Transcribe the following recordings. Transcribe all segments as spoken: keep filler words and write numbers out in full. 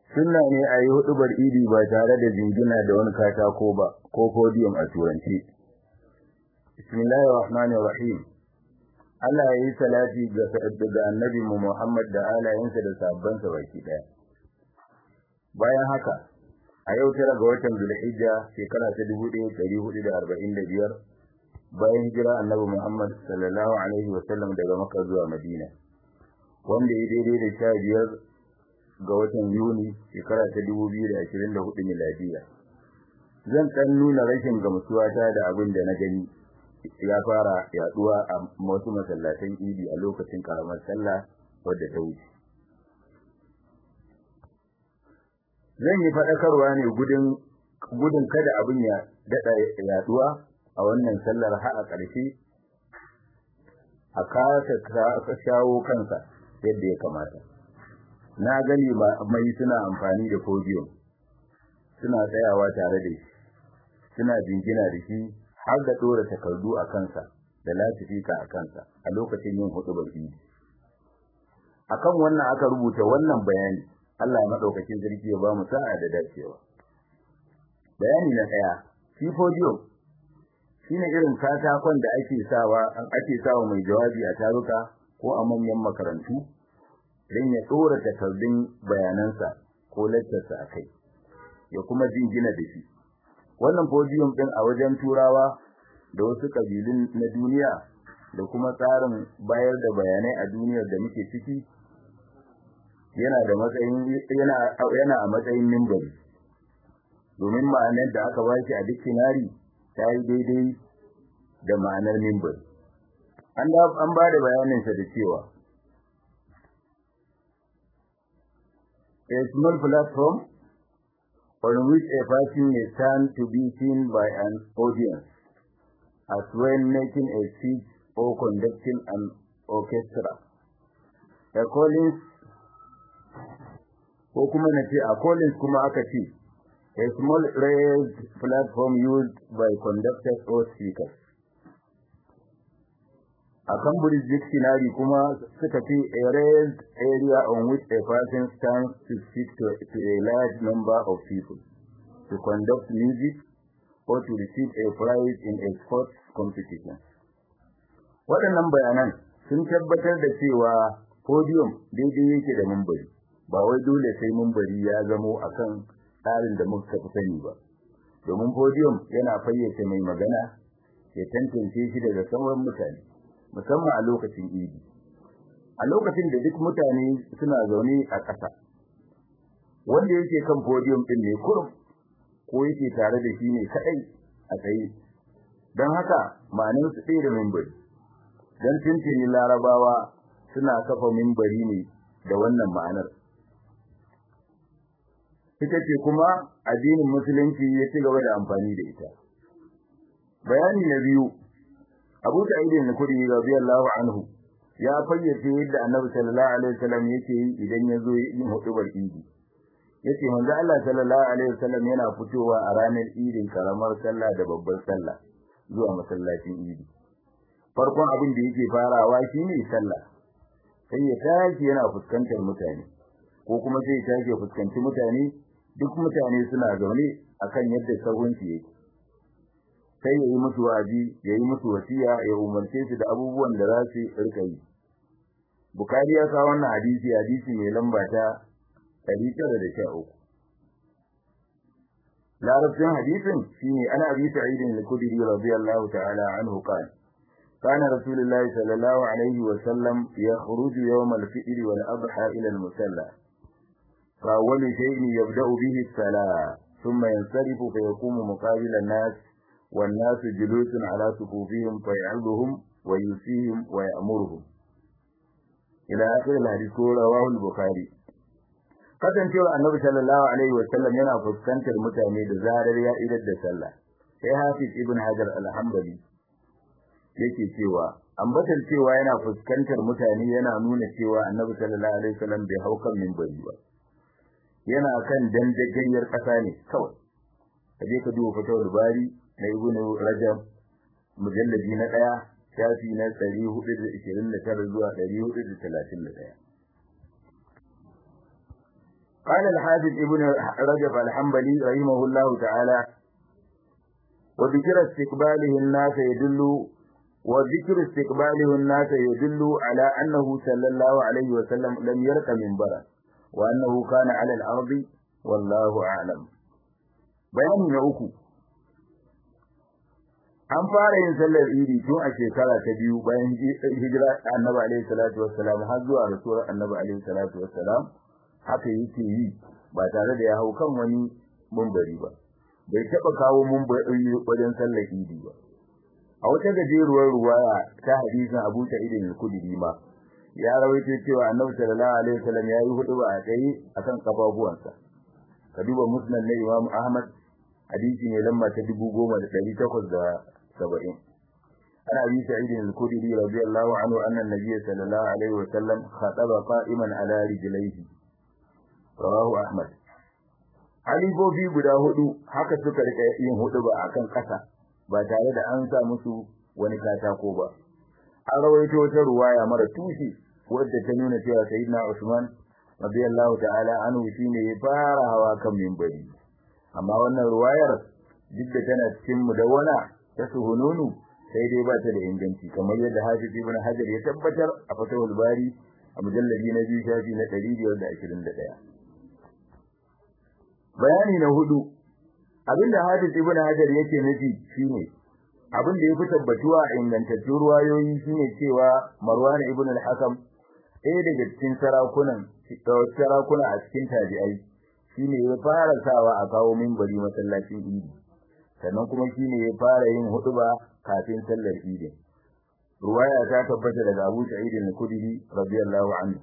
sunna ne a yi hudubar idi ba tare da jingina da wani katako ba ko podium a turanci. Bismillahir Rahmanir Rahim. Allah ya yi salati ga ga Annabi Muhammad da alayensa da sahabbansa baki daya. Bayan haka, a yau tara ga watan Zulhijja shekara ta dubu ɗaya da ɗari hudu da arba'in da biyar bayan hijira Annabi Muhammad sallallahu alaihi wa sallam daga Makka zuwa Madina, wanda ya daidai da sha biyar ga watan Yuni shekara ta dubu biyu da ashirin da hudu miladiya. Zan ɗan nuna rashin gamsuwa ta da abin da na gani ya fara yaduwa a wasu masallatan Idi a lokacin karamar sallah wadda ta wuce. Zan yi faɗakarwa ne gudun gudun kada abin ya dada yaduwa a wannan sallar har a ƙarshe a kasa shawo kansa yadda ya kamata. Na gani mai suna amfani da podium, suna tsayawa tare da shi, suna jingina da shi har da dora takardu a kansa da latifika a kansa a lokacin yin hutubar Idi. Akan wannan aka rubuta wannan bayani. Allah ya madaukakin sarki ya ba mu sa'a da dacewa. Bayani na daya, shi podium shine irin katakon da ake sawa an ake sawa mai jawabi a taruka ko a manyan makarantu dan ya dora takardun bayanansa ko lecturesa akai, ya kuma jingina da shi. Wannan podium din a wajen Turawa da wasu kabilun na duniya da kuma tsarin bayar da bayanai a duniyar da muke ciki yana da matsayin yana yana a matsayin minbari, domin ma'anar da aka bashi a dictionary ta yi daidai da ma'anar minbari. An da an ba da bayanin sa da cewa a small platform on which a person may stand to be seen by an audience, as when making a speech or conducting an orchestra. A Collins, ko kuma na ce a Collins kuma aka ce, a small raised platform used by conductors or speakers. A Cambridge Dictionary kuma suka ce a raised area on which a person stands to speak to, to a large number of people, to conduct music, or to receive a prize in a sports competition. Waɗannan bayanan sun tabbatar da cewa podium daidai yake da minbari, ba wai dole sai minbari ya zamo akan tsarin da muka fi sani ba. Domin podium yana fayyace mai magana, ya tantance shi daga sauran mutane, musamman a lokacin Idi. A lokacin da duk mutane suna zaune a ƙasa, wanda yake kan podium din ne kurum ko yake tare da shi ne kadai a tsaye. Don haka ma'anar su ɗaya da minbari. Dan tuntuni Larabawa suna kafa minbari ne da wannan ma'anar. Ita ce kuma addinin Musulunci ya ci gaba da amfani da ita. Bayani na biyu, Abu Sa'id al-Khudri radiyallahu anhu ya fayyace yadda Annabi sallallahu alaihi wasallam yake yi idan ya zo yin hutubar Idi. Yace manzo Allah sallallahu alaihi wasallam yana fitowa a ranar Idin karamar sallah da babbar sallah zuwa masallacin Idi. Farkon abin da yake farawa shine sallah. Sai ya tashi yana fuskantar mutane, ko kuma sai ya tashi ya fuskanci mutane, duk mutane suna zaune akan yadda sahunci yake. Sai ya yi musu wa'azi, ya yi musu wasiya, ya umarce su da abubuwan da za su rika yi. Bukhari ya kawo wannan hadisi hadisi mai lamba ta ɗari tara da sha uku. Larabcin hadisin shine ana Abi Sa'id al-Khudri radiyallahu ta'ala anhu qala kana Rasulullah sallallahu alaihi wa sallam yakhruju yawm al-fitr wal adha ila al-musalla. Fa awwal shay'in yabda'u bihi as-salah, thumma yansarifu fa yaqumu muqabila an-nas wan-nas julusun ala sufufihim fa ya'udhuhum wa yusihim wa ya'muruhum. Ila akhir al-hadith rawahu al-Bukhari. Kasancewa Annabi sallallahu alaihi wa sallam yana fuskantar mutane da zarar ya idar da sallah. Sai Hafiz Ibn Hajar al-Hanbali yake cewa ambatar cewa yana fuskantar mutane yana nuna cewa Annabi sallallahu alaihi wa sallam bai haukan minbari ba. Yana kan dandagayyar kasa ne kawai. Kaje ka duba fatawul bari na Ibn Rajab mujalladi na ɗaya shafi na ɗari hudu da ishirin da tara zuwa ɗari hudu da talatin da ɗaya. قال الحافظ ابن رجب الحنبلي رحمه الله تعالى وذكر استقباله الناس يدل وذكر استقباله الناس يدل على أنه صلى الله عليه وسلم لم يرق منبرا وأنه كان على الأرض والله أعلم. بيان نوكو an fara yin sallar idi tun a shekara ta biyu bayan hijira annabi alaihi salatu wassalam har zuwa rasuwar annabi alaihi salatu wassalam haka yake yi ba tare da ya hau kan wani mumbari ba bai taba kawo mumbari wajen sallar idi ba. A wata gajeruwar ruwaya ta hadisin Abu Sa'id al-Khudri ma ya rawaito cewa annabi sallallahu alaihi wasallam ya yi hudu ba a tsaye akan kafafuwansa. Ka duba musnad na Imam Ahmad hadisi ne lamba ta dubu goma da ɗari takwas da saba'in. Ana Abi Sa'id al-Khudri radiyallahu anhu anna an-nabiy sallallahu alaihi wasallam khataba qa'iman ala rijlaihi. Rawahu Ahmad. Halifofi guda hudu haka suka rika yin hudu ba akan kasa ba tare da an sa musu wani katako ba. An rawaito wata ruwaya mara tushe wadda ta nuna cewa sayyidina Usman radiyallahu ta'ala anhu shine ya fara hawa kan minbari. Amma wannan ruwayar duk da tana cikin mudawwana ta suhununu sai dai ba ta da inganci kamar yadda Hafiz Ibn Hajar ya tabbatar a Fathul Bari a mujalladi na biyu shafi na ɗari biyar da ashirin da ɗaya. Bayani na hudu abinda Hafiz Ibn Hajar yake nufi shine abin da yafi tabbatuwa a ingantaccen ruwayoyi shine cewa Marwan ibn al-Hakam ɗaya daga cikin sarakunan sarakuna a cikin tabi'ai shine ya fara sawa a kawo minbari masallacin Idi sannan kuma shine ya fara yin hutuba kafin sallar Idi. Ruwaya ta tabbata daga Abu Sa'id al-Khudri radiyallahu anhu.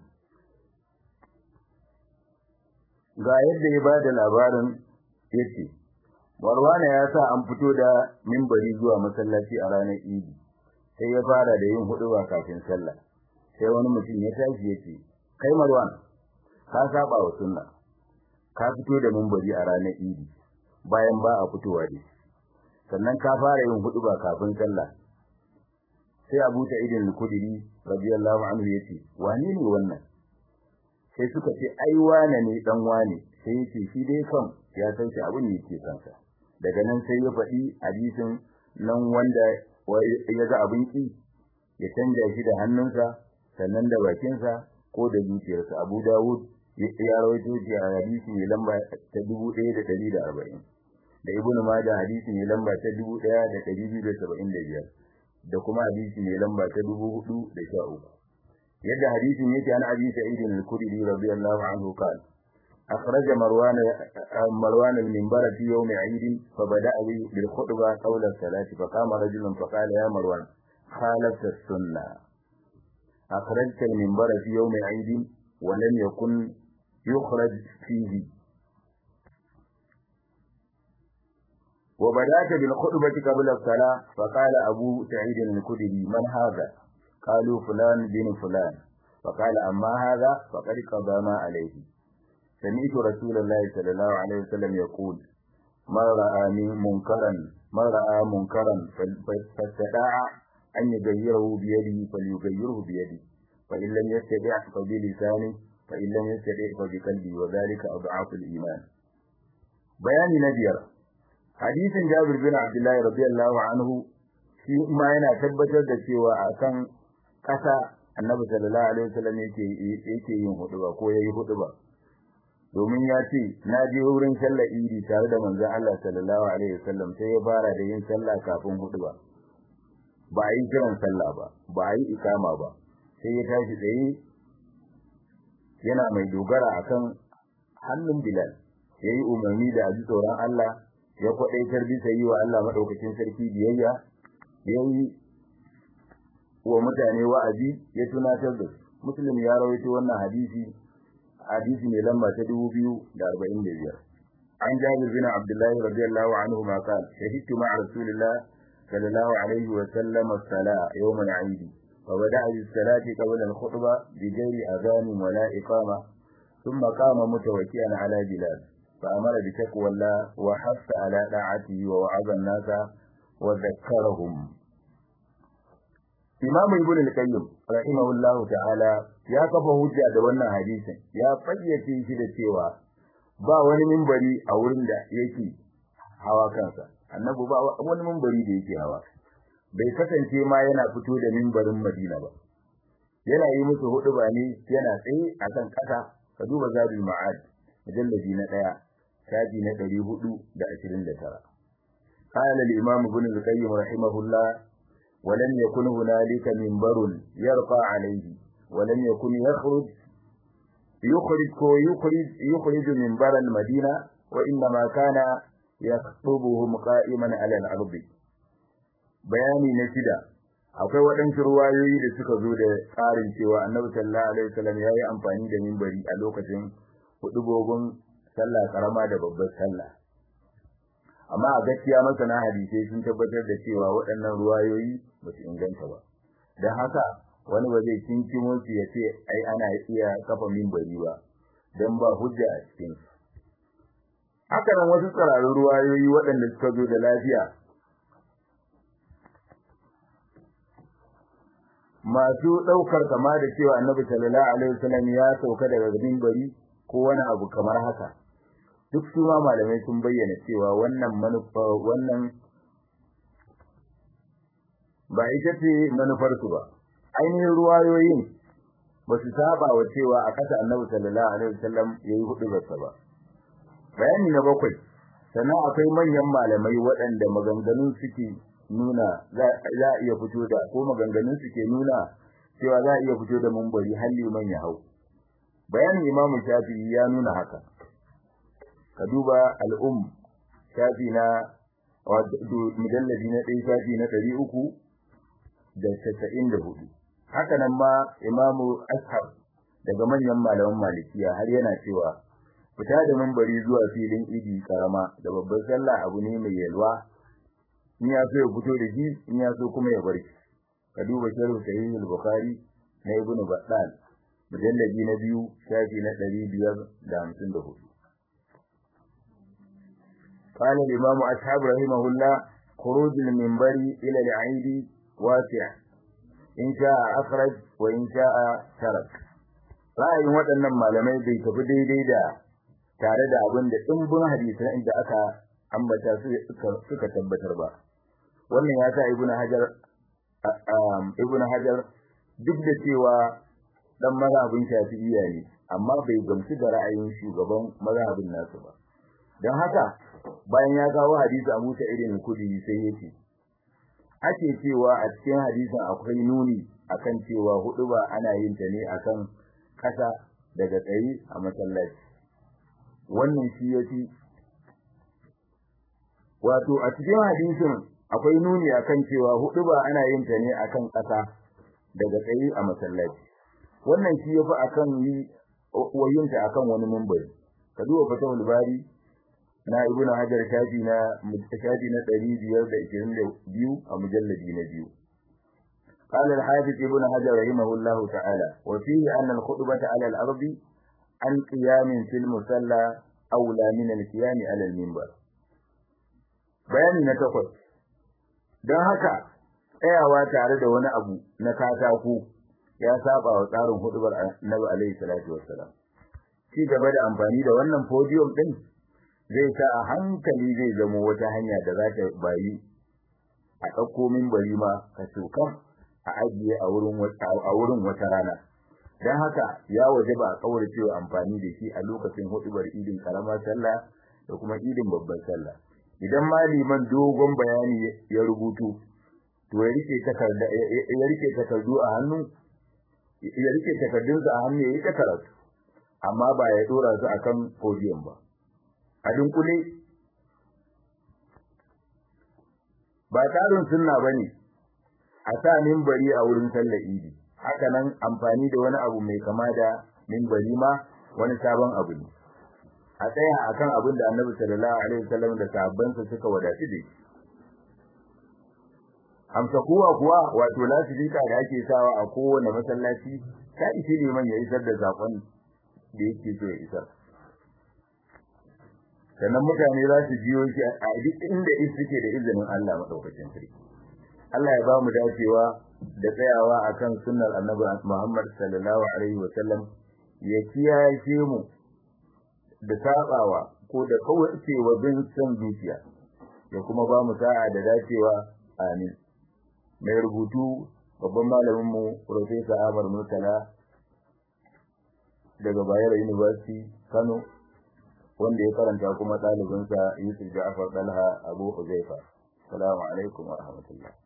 Ga yadda ya bada labarin yace Marwana ya sa an fito da minbari zuwa masallaci a ranar Idi sai ya fara da yin hutuba kafin sallah. Sai wani mutum ya tashi yace kai Marwan ka saba wa sunna ka fito da minbari a ranar Idi bayan ba a fitowa da sannan ka fara yin hutuba kafin sallah. Sai Abu Sa'id al-Khudri radiyallahu anhu yace wani ne wannan? Sai suka ce ai wane ne dan wane. Sai yace shi dai kan ya san shi abin ne ke kansa. Daga nan sai ya faɗi hadisin nan wanda ya ga abin ki ya canja shi da hannunsa sannan da bakinsa ko da zuciyarsa. Abu Dawud ya rawaito shi a hadisi mai lamba ta dubu ɗaya da ɗari da arba'in da Ibn Majah hadisi mai lamba ta dubu ɗaya da ɗari biyu da saba'in da biyar da kuma hadisi mai lamba ta dubu hudu da sha uku. Yadda hadisin yake an Abi Sa'id al-Khudri radiyallahu anhu qala أخرج مروان مروان المنبر في يوم عيد فبدأ بالخطبة قول الصلاة فقام رجل فقال يا مروان خالفت السنة أخرجت المنبر في يوم عيد ولم يكن يخرج فيه وبدأت بالخطبة قبل الصلاة فقال أبو سعيد الخدري من هذا؟ قالوا فلان بن فلان فقال أما هذا فقد قضى ما عليه. سمعت رسول الله صلى الله عليه وسلم يقول ما رأى منكرا ما رأى منكرا فاستطاع أن يغيره بيده فليغيره بيده فإن لم يستطع فبلسانه فإن لم يستطع فبقلبه وذلك أضعاف الإيمان. بيان نبير حديث جابر بن عبد الله رضي الله عنه shi ma yana tabbatar da cewa akan kasa Annabi sallallahu alaihi wasallam yake yake yin huduba ko yayi huduba. Domin ya ce na je wurin sallar Idi tare da manzon Allah sallallahu alaihi wasallam sai ya fara da yin sallah kafin huduba. Ba yi kiran sallah ba, ba yi ikama ba. Sai ya tashi tsaye yana mai dogara akan hannun Bilal. Yayi umarni da aji tsoron Allah, ya kwadaitar bisa yi wa Allah madaukakin sarki biyayya, yayi wa mutane wa'azi, ya tunatar da su. Muslim ya rawaito wannan hadisi hadisi ne lamba ta dubu biyu da arba'in da biyar. An Jabir bin Abdullah radiyallahu anhu ma qala shahidtu ma'a Rasulillah sallallahu alaihi wa sallam as-salah yawm al-Eid wa bada'a bis-salati qabla al-khutbah bi ghairi adhan wa la iqama thumma qama mutawakkilan ala Bilal fa amara bi taqwallah wa hassa ala da'atihi wa wa'adha an-nasa wa dhakkarahum. Imam Ibn al-Qayyim rahimahullahu ta'ala ya kafa hujja da wannan hadisin, ya fayyace shi da cewa ba wani minbari a wurin da yake hawa kansa annabi ba wani minbari da yake hawa bai kasance ma yana fito da minbarin Madina ba yana yi musu huduba ne yana tsaye akan kasa ka duba Zadul Ma'ad mujalladi na daya shafi na ɗari hudu da ashirin da tara قال الإمام ابن القيم رحمه الله ولم يكن هنالك منبر يرقى عليه ولم يكن يخرج يخرج يخرج يخرج منبر المدينة وإنما كان يخطبهم قائما على الأرض bayani na shida akwai waɗansu ruwayoyi da suka zo da tsarin cewa Annabi sallallahu alaihi wasallam yayi amfani da minbari a lokacin hudubobin sallah karama da babbar sallah amma a gaskiya masana hadisi sun tabbatar da cewa waɗannan ruwayoyi ba su inganta ba dan haka wani ba zai kinkimo su ya ce ai ana iya kafa minbari ba dan ba hujja a cikin su haka nan wasu tsararrun ruwayoyi waɗanda suka zo da lafiya masu daukar kama da cewa Annabi sallallahu alaihi wasallam ya sauka daga minbari ko wani abu kamar haka duk su ma malamai sun bayyana cewa wannan manufa wannan ba ita ce manufar su ba ainihin ruwayoyin ba su saba wa cewa a kasa Annabi sallallahu alaihi wasallam yayi hudu ba bayani na bakwai sannan akwai manyan malamai waɗanda maganganun suke nuna za a iya fito da ko maganganun suke nuna cewa za a iya fito da munbari har liman ya hau bayanin Imam Shafi'i ya nuna haka ka duba al-um shafi na mujalladi na ɗaya shafi na ɗari uku da casa'in da hudu haka nan ma Imam Ashab daga manyan malaman Malikiya har yana cewa fita da munbari zuwa filin idi karama da babbar sallah abu ne mai yalwa in ya so ya fito da shi in ya so kuma ya bar shi ka duba sharh sahih al-bukhari na ibn battal mujalladi na biyu shafi na ɗari biyar da hamsin da hudu قال الإمام أصحاب رحمه الله خروج المنبر إلى العيد واسع إن شاء أخرج وإن شاء ترك ra'ayin waɗannan malamai bai tafi daidai da tare da abin da dimbin hadisan inda aka ambata su suka tabbatar ba wannan ya sa ibnu hajar ibnu hajar duk da cewa dan mazhabin shafi'iyya ne amma bai gamsu da ra'ayin shugaban mazhabin nasu ba dan haka bayan ya kawo hadisi Abu Sa'id al-Khudri sai yake ake cewa a cikin hadisin akwai nuni akan cewa huduba ana yin ta ne akan kasa daga tsayi a masallaci wannan shi yace wato a cikin hadisin akwai nuni akan cewa huduba ana yin ta ne akan kasa daga tsayi a masallaci wannan shi yafi akan yi wayinta akan wani minbari ka duba fatawul bari na ibnu hajar shafi na shafi na ɗari biyar da ishirin da biyu a mujalladi na biyu قال الحافظ ابن حجر رحمه الله تعالى وفيه أن الخطبة على الأرض عن قيام في المصلى أولى من القيام على المنبر بيان نتقل don haka tsayawa tare da wani abu na katako ya saba wa tsarin hudubar Annabi alaihi salatu wassalam ci gaba da amfani da wannan podium din zai sa a hankali zai zama wata hanya da za ta bayi a dauko minbari ma ka tokan a ajiye a wurin wata a wurin wata rana dan haka ya wajaba a kaurace wa amfani da shi a lokacin hudubar idin karamar sallah da kuma idin babbar sallah idan maliman dogon bayani ya rubutu to ya rike takarda ya rike takardu a hannu ya rike takardunsa a hannu yayi karatu amma ba ya dora su akan podium ba a dunkule ba tarin sunna bane a sa minbari a wurin sallar idi haka nan amfani da wani abu mai kama da minbari ma wani sabon abu ne a tsaya akan abin da Annabi sallallahu alaihi wasallam da sahabbansa suka wadaci da amsa kuwa kuwa wato lasifika da ake sawa a kowane masallaci ta ishi liman ya isar da zakon da yake so ya isar sannan mutane za su biyo shi a duk inda suke da izinin Allah madaukakin sarki Allah ya ba mu dacewa da tsayawa akan sunnar Annabi Muhammad sallallahu alaihi wasallam ya kiyaye mu da sabawa ko da kaucewa bin san zuciya ya kuma ba mu sa'a da dacewa amin mai rubutu babban malamin mu Professor Ahmad Murtala daga Bayero University Kano wanda ya karanta kuma ɗalibinsa Yusuf Ja'far Dalha Abu Huzaifa. Assalamu alaikum wa rahmatullah.